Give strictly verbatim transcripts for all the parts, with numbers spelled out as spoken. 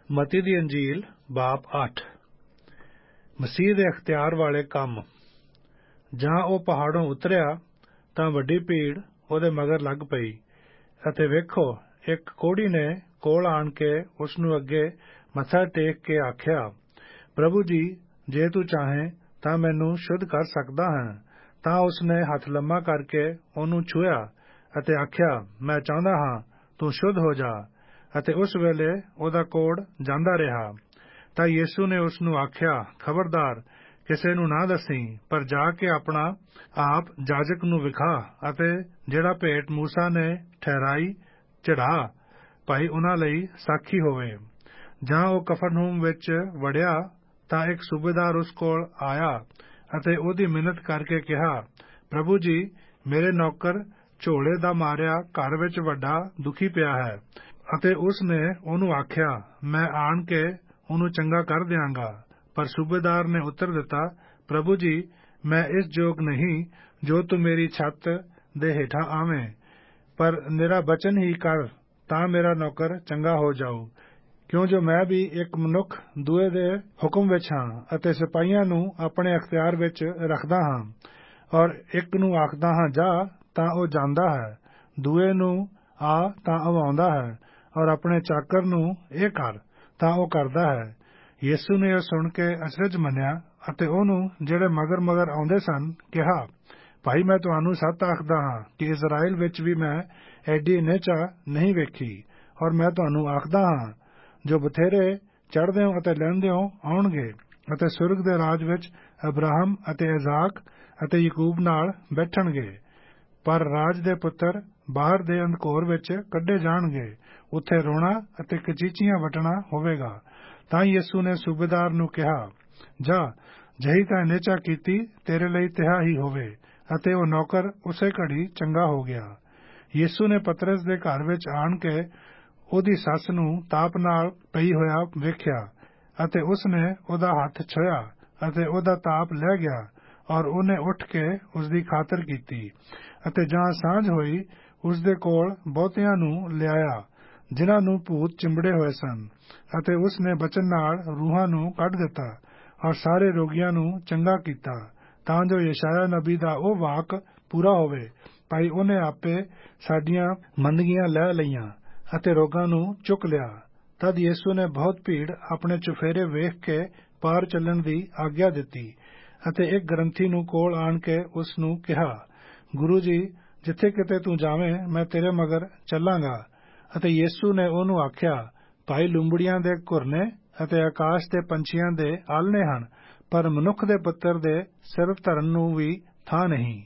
ਮਤੀ ਦੀ ਅੰਜੀਲ ਬਾਬ ਅੱਠ। ਮਸੀਹ ਦੇ ਅਖਤਿਆਰ ਵਾਲੇ ਕੰਮ। ਜਾਂ ਉਹ ਪਹਾੜੋਂ ਉਤਰਿਆ ਤਾਂ ਵੱਡੀ ਭੀੜ ਉਹਦੇ ਮਗਰ ਲੱਗ ਪਈ, ਅਤੇ ਵੇਖੋ ਇੱਕ ਕੋਹੜੀ ਨੇ ਕੋਲ ਆਣ ਕੇ ਉਸ ਨੂੰ ਅੱਗੇ ਮੱਥਾ ਟੇਕ ਕੇ ਆਖਿਆ, ਪ੍ਰਭੂ ਜੀ, ਜੇ ਤੂੰ ਚਾਹੇਂ ਤਾਂ ਮੈਨੂੰ ਸ਼ੁੱਧ ਕਰ ਸਕਦਾ ਹਾਂ। ਤਾਂ ਉਸਨੇ ਹੱਥ ਲੰਮਾ ਕਰਕੇ ਉਹਨੂੰ ਛੂਹਿਆ ਅਤੇ ਆਖਿਆ, ਮੈਂ ਚਾਹੁੰਦਾ ਹਾਂ, ਤੂੰ ਸ਼ੁੱਧ ਹੋ ਜਾ। ਅਤੇ ਉਸ ਵੇਲੇ ਉਹਦਾ ਕੋਹੜ ਜਾਂਦਾ ਰਿਹਾ। ਤਾਂ ਯੀਸ਼ੂ ਨੇ ਉਸ ਨੂੰ ਆਖਿਆ, ਖਬਰਦਾਰ, ਕਿਸੇ ਨੂੰ ਨਾ ਦੱਸੀ, ਪਰ ਜਾ ਕੇ ਆਪਣਾ ਆਪ ਜਾਜਕ ਨੂੰ ਵਿਖਾ ਅਤੇ ਜਿਹੜਾ ਭੇਟ ਮੂਸਾ ਨੇ ਠਹਿਰਾਈ ਚੜ੍ਹਾ, ਭਾਈ ਉਹਨਾਂ ਲਈ ਸਾਖੀ ਹੋਵੇ। ਜਾਂ ਉਹ ਕਫਰਨਹੂਮ ਵਿੱਚ ਵੜਿਆ ਤਾਂ ਇੱਕ ਸੂਬੇਦਾਰ ਉਸ ਕੋਲ ਆਇਆ ਅਤੇ ਉਹਦੀ ਮਿੰਨਤ ਕਰਕੇ ਕਿਹਾ, ਪ੍ਰਭੂ ਜੀ, ਮੇਰੇ ਨੌਕਰ ਝੋਲੇ ਦਾ ਮਾਰਿਆ ਘਰ ਵਿੱਚ ਵੱਡਾ ਦੁਖੀ ਪਿਆ ਹੈ। ਅਤੇ ਉਸ ਨੇ ਉਹਨੂੰ ਆਖਿਆ, ਮੈਂ ਆਣ ਕੇ ਉਹਨੂੰ ਚੰਗਾ ਕਰ ਦਿਆਂਗਾ। ਪਰ ਸੂਬੇਦਾਰ ਨੇ ਉੱਤਰ ਦਿੱਤਾ, ਪ੍ਰਭੂ ਜੀ, ਮੈਂ ਇਸ ਯੋਗ ਨਹੀਂ ਜੋ ਤੂੰ ਮੇਰੀ ਛੱਤ ਦੇ ਹੇਠਾਂ ਆਵੇਂ, ਪਰ ਮੇਰਾ ਬਚਨ ਹੀ ਕਰ ਤਾਂ ਮੇਰਾ ਨੌਕਰ ਚੰਗਾ ਹੋ ਜਾਊ। ਕਿਉਂ ਜੋ ਮੈਂ ਵੀ ਇੱਕ ਮਨੁੱਖ ਦੂਏ ਦੇ ਹੁਕਮ ਵਿੱਚ ਹਾਂ ਅਤੇ ਸਿਪਾਹੀਆਂ ਨੂੰ ਆਪਣੇ ਅਖਤਿਆਰ ਵਿੱਚ ਰੱਖਦਾ ਹਾਂ, ਔਰ ਇੱਕ ਨੂੰ ਆਖਦਾ ਹਾਂ ਜਾ ਤਾਂ ਉਹ ਜਾਂਦਾ ਹੈ, ਦੂਏ ਨੂੰ ਆ ਤਾਂ ਉਹ ਆਉਂਦਾ ਹੈ, ਔਰ ਆਪਣੇ ਚਾਕਰ ਨੂੰ ਇਹ ਕਰ ਤਾਂ ਉਹ ਕਰਦਾ ਹੈ। ਯੀਸ਼ੂ ਨੇ ਇਹ ਸੁਣ ਕੇ ਅਚਰਜ ਮੰਨਿਆ ਅਤੇ ਉਹਨੂੰ ਜਿਹੜੇ ਮਗਰ ਮਗਰ ਆਉਂਦੇ ਸਨ ਕਿਹਾ, ਭਾਈ, ਮੈਂ ਤੁਹਾਨੂੰ ਸੱਚ ਆਖਦਾ ਹਾਂ ਕਿ ਇਜ਼ਰਾਈਲ ਵਿੱਚ ਵੀ ਮੈਂ ਐਡੀ ਨਿਹਚਾ ਨਹੀਂ ਵੇਖੀ। ਔਰ ਮੈਂ ਤੁਹਾਨੂੰ ਆਖਦਾ ਹਾਂ, ਜੋ ਬਥੇਰੇ ਚੜ੍ਹਦਿਓ ਅਤੇ ਲਹਿੰਦਿਓ ਆਉਣਗੇ ਅਤੇ ਸੁਰਗ ਦੇ ਰਾਜ ਵਿੱਚ ਅਬਰਾਹਮ ਅਤੇ ਇਜ਼ਾਕ ਅਤੇ ਯਾਕੂਬ ਨਾਲ ਬੈਠਣਗੇ। ਪਰ ਰਾਜ ਦੇ ਪੁੱਤਰ ਬਾਹਰ ਦੇ ਅੰਧਕੋਰ ਵਿੱਚ ਕੱਢੇ ਜਾਣਗੇ, ਉੱਥੇ ਰੋਣਾ ਅਤੇ ਕਚੀਚੀਆਂ ਵੱਟਣਾ ਹੋਵੇਗਾ। ਤਾਂ ਯੀਸ਼ੂ ਨੇ ਸੂਬੇਦਾਰ ਨੂੰ ਕਿਹਾ, ਜਾ, ਜਿਹੀ ਤਾਂ ਨਿਹਚਾ ਕੀਤੀ, ਤੇਰੇ ਲਈ ਤਿਹਾ ਹੀ ਹੋਵੇ। ਅਤੇ ਉਹ ਨੌਕਰ ਉਸੇ ਘੜੀ ਚੰਗਾ ਹੋ ਗਿਆ। ਯੀਸ਼ੂ ਨੇ ਪਤਰਸ ਦੇ ਘਰ ਵਿੱਚ ਆਣ ਕੇ ਉਹਦੀ ਸੱਸ ਨੂੰ ਤਾਪ ਨਾਲ ਪਈ ਹੋਇਆ ਵੇਖਿਆ, ਅਤੇ ਉਸ ਨੇ ਉਹਦਾ ਹੱਥ ਛੁਹਿਆ ਅਤੇ ਉਹਦਾ ਤਾਪ ਲੈ ਗਿਆ, ਔਰ ਉਹਨੇ ਉੱਠ ਕੇ ਉਸਦੀ ਖਾਤਰ ਕੀਤੀ। ਅਤੇ ਜਾਂ ਸਾਂਝ ਹੋਈ, ਉਸਦੇ ਕੋਲ ਬਹੁਤਿਆਂ ਨੂੰ ਲਿਆਇਆ ਜਿਨ੍ਹਾਂ ਨੂੰ ਭੂਤ ਚਿੰਬੜੇ ਹੋਏ ਸਨ, ਅਤੇ ਉਸ ਨੇ ਬਚਨ ਨਾਲ ਰੂਹਾਂ ਨੂੰ ਕੱਢ ਦਿੱਤਾ, ਔਰ ਸਾਰੇ ਰੋਗੀਆਂ ਨੂੰ ਚੰਗਾ ਕੀਤਾ, ਤਾਂ ਜੋ ਯਸ਼ਾਇਆ ਨਬੀ ਦਾ ਉਹ ਵਾਕ ਪੂਰਾ ਹੋਵੇ, ਭਾਈ ਉਹਨੇ ਆਪੇ ਸਾਡੀਆਂ ਮੰਦਗੀਆਂ ਲੈ ਲਈਆਂ ਅਤੇ ਰੋਗਾਂ ਨੂੰ ਚੁੱਕ ਲਿਆ। ਤਦ ਯੀਸ਼ੂ ਨੇ ਬਹੁਤ ਭੀੜ ਆਪਣੇ ਚੁਫੇਰੇ ਵੇਖ ਕੇ ਪਾਰ ਚੱਲਣ ਦੀ ਆਗਿਆ ਦਿੱਤੀ, ਅਤੇ ਇੱਕ ਗ੍ਰੰਥੀ ਨੂੰ ਕੋਲ ਆਣ ਕੇ ਉਸ ਨੂੰ ਕਿਹਾ, ਗੁਰੂ ਜੀ, ਜਿੱਥੇ ਕਿਤੇ ਤੂੰ ਜਾਵੇਂ, ਮੈਂ ਤੇਰੇ ਮਗਰ ਚੱਲਾਂਗਾ। ਅਤੇ ਯੀਸ਼ੂ ਨੇ ਉਹਨੂੰ ਆਖਿਆ, ਭਾਈ, ਲੂੰਬੜੀਆਂ ਦੇ ਘੁਰਨੇ ਅਤੇ ਆਕਾਸ਼ ਦੇ ਪੰਛੀਆਂ ਦੇ ਆਲਣੇ ਹਨ, ਪਰ ਮਨੁੱਖ ਦੇ ਪੁੱਤਰ ਦੇ ਸਿਰ ਧਰਨ ਨੂੰ ਵੀ ਥਾਂ ਨਹੀਂ।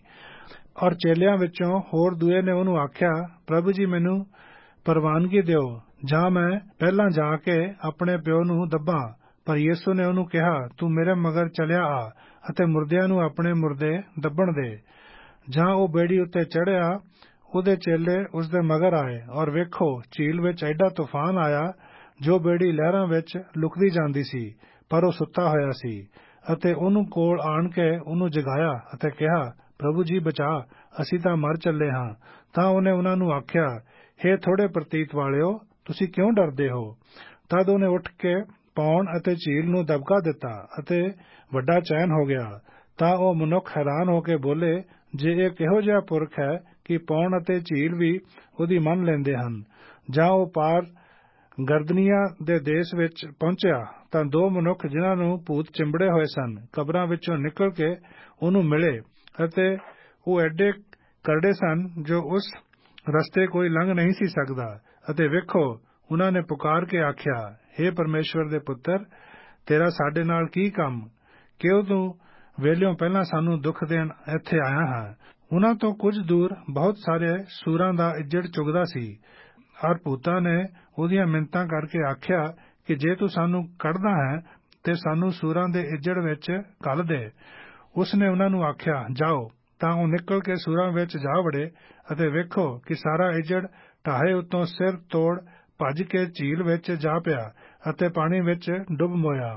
ਔਰ ਚੇਲਿਆਂ ਵਿੱਚੋਂ ਹੋਰ ਦੂਏ ਨੇ ਉਹਨੂੰ ਆਖਿਆ, ਪ੍ਰਭੂ ਜੀ, ਮੈਨੂੰ ਪ੍ਰਵਾਨਗੀ ਦਿਓ ਜਾਂ ਮੈਂ ਪਹਿਲਾਂ ਜਾ ਕੇ ਆਪਣੇ ਪਿਓ ਨੂੰ ਦੱਬਾਂ। ਪਰ ਯੀਸ਼ੂ ਨੇ ਉਹਨੂੰ ਕਿਹਾ, ਤੂੰ ਮੇਰੇ ਮਗਰ ਚਲਿਆ ਆ ਅਤੇ ਮੁਰਦਿਆਂ ਨੂੰ ਆਪਣੇ ਮੁਰਦੇ ਦੱਬਣ ਦੇ। ਜਾਂ ਉਹ ਬੇੜੀ ਉੱਤੇ ਚੜ੍ਹਿਆ, ਉਹਦੇ ਚੇਲੇ ਉਸਦੇ ਮਗਰ ਆਏ, ਔਰ ਵੇਖੋ, ਝੀਲ ਵਿੱਚ ਐਡਾ ਤੂਫਾਨ ਆਇਆ ਜੋ ਬੇੜੀ ਲਹਿਰਾਂ ਵਿੱਚ ਲੁਕਦੀ ਜਾਂਦੀ ਸੀ, ਪਰ ਉਹ ਸੁੱਤਾ ਹੋਇਆ ਸੀ। ਅਤੇ ਉਹਨੂੰ ਕੋਲ ਆਣ ਕੇ ਉਹਨੂੰ ਜਗਾਇਆ ਅਤੇ ਕਿਹਾ, ਪ੍ਰਭੂ ਜੀ, ਬਚਾ, ਅਸੀਂ ਤਾਂ ਮਰ ਚੱਲੇ ਹਾਂ। ਤਾਂ ਉਹਨੇ ਉਹਨਾਂ ਨੂੰ ਆਖਿਆ, ਹੇ ਥੋੜੇ ਪ੍ਰਤੀਤ ਵਾਲਿਓ, ਤੁਸੀਂ ਕਿਉਂ ਡਰਦੇ ਹੋ? ਤਦ ਉਹਨੇ ਉੱਠ ਕੇ ਪੌਣ ਅਤੇ ਝੀਲ ਨੂੰ ਦਬਕਾ ਦਿੱਤਾ ਅਤੇ ਵੱਡਾ ਚੈਨ ਹੋ ਗਿਆ। ਤਾਂ ਉਹ ਮਨੁੱਖ ਹੈਰਾਨ ਹੋ ਕੇ ਬੋਲੇ, ਜੇ ਇਹ ਕਿਹੋ ਜਿਹਾ ਪੁਰਖ ਹੈ ਕਿ ਪੌਣ ਅਤੇ ਝੀਲ ਵੀ ਉਹਦੀ ਮੰਨ ਲੈਂਦੇ ਹਨ। ਜਾਂ ਉਹ ਪਾਰ ਗਰਦਨੀਆਂ ਦੇ ਦੇਸ਼ ਵਿੱਚ ਪਹੁੰਚਿਆ ਤਾਂ ਦੋ ਮਨੁੱਖ ਜਿਨ੍ਹਾਂ ਨੂੰ ਭੂਤ ਚਿੰਬੜੇ ਹੋਏ ਸਨ, ਕਬਰਾਂ ਵਿੱਚੋਂ ਨਿਕਲ ਕੇ ਉਹਨੂੰ ਮਿਲੇ, ਅਤੇ ਉਹ ਐਡੇ ਕਰੜੇ ਸਨ ਜੋ ਉਸ ਰਸਤੇ ਕੋਈ ਲੰਘ ਨਹੀਂ ਸੀ ਸਕਦਾ। ਅਤੇ ਵੇਖੋ, ਉਹਨਾਂ ਨੇ ਪੁਕਾਰ ਕੇ ਆਖਿਆ, ਹੇ ਪਰਮੇਸ਼ਵਰ ਦੇ ਪੁੱਤਰ, ਤੇਰਾ ਸਾਡੇ ਨਾਲ ਕੀ ਕੰਮ? ਕਿਉਂ ਤੂੰ ਵੇਲਿਓਂ ਪਹਿਲਾਂ ਸਾਨੂੰ ਦੁੱਖ ਦੇਣ ਇੱਥੇ ਆਇਆ ਹੈ? ਉਹਨਾਂ ਤੋਂ ਕੁਝ ਦੂਰ ਬਹੁਤ ਸਾਰੇ ਸੂਰਾਂ ਦਾ ਇੱਜੜ ਚੁਗਦਾ ਸੀ, ਔਰ ਭੂਤਾਂ ਨੇ ਉਹਦੀਆਂ ਮਿੰਨਤਾਂ ਕਰਕੇ ਆਖਿਆ ਕਿ ਜੇ ਤੂੰ ਸਾਨੂੰ ਕੱਢਦਾ ਹੈ ਤੇ ਸਾਨੂੰ ਸੂਰਾਂ ਦੇ ਇੱਜੜ ਵਿੱਚ ਘੱਲ ਦੇ। ਉਸ ਨੇ ਉਹਨਾਂ ਨੂੰ ਆਖਿਆ, ਜਾਓ। ਤਾਂ ਉਹ ਨਿਕਲ ਕੇ ਸੂਰਾਂ ਵਿੱਚ ਜਾ ਵੜੇ, ਅਤੇ ਵੇਖੋ ਕਿ ਸਾਰਾ ਇੱਜੜ ਢਾਹੇ ਉੱਤੋਂ ਸਿਰ ਤੋੜ ਭੱਜ ਕੇ ਝੀਲ ਵਿੱਚ ਜਾ ਪਿਆ ਅਤੇ ਪਾਣੀ ਵਿੱਚ ਡੁੱਬ ਮੋਇਆ।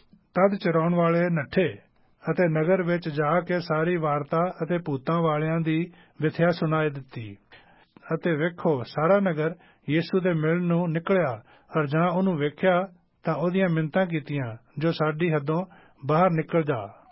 ਤਦ ਚਰਾਉਣ ਵਾਲੇ ਨੱਠੇ ਅਤੇ ਨਗਰ ਵਿੱਚ ਜਾ ਕੇ ਸਾਰੀ ਵਾਰਤਾ ਅਤੇ ਭੂਤਾਂ ਵਾਲਿਆਂ ਦੀ ਵਿਥਿਆ ਸੁਣਾਈ ਦਿੱਤੀ। ਅਤੇ ਵੇਖੋ, ਸਾਰਾ ਨਗਰ ਯੀਸ਼ੂ ਦੇ ਮਿਲਣ ਨੂੰ ਨਿਕਲਿਆ, ਔਰ ਜਾਂ ਉਹਨੂੰ ਵੇਖਿਆ ਤਾਂ ਉਹਦੀਆਂ ਮਿੰਨਤਾਂ ਕੀਤੀਆਂ ਜੋ ਸਾਡੀ ਹੱਦੋਂ ਬਾਹਰ ਨਿਕਲ ਜਾ।